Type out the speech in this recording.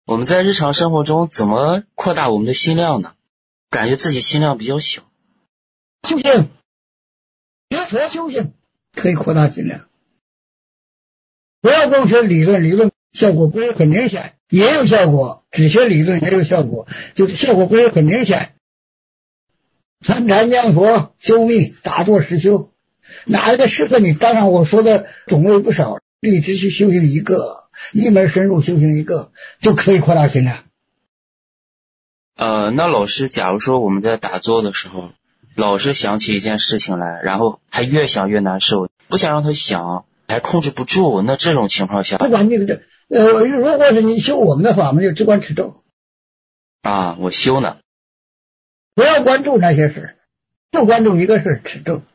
我们在日常生活中怎么扩大我们的心量呢？感觉自己心量比较小。 修行，学佛修行可以扩大心量。不要光学理论，理论效果不是很明显，也有效果，只学理论也有效果，就是效果不是很明显。参禅念佛修密打坐实修，哪一个适合你？当然我说的种类不少，一直去修行一个，一门深入修行一个，就可以扩大心量。 那老师，假如说我们在打坐的时候，老是想起一件事情来，然后还越想越难受，不想让他想，还控制不住，那这种情况下， 不管这个如果是你修我们的法门，就只管持咒啊，我修呢， 不要关注那些事，就关注一个事，持咒。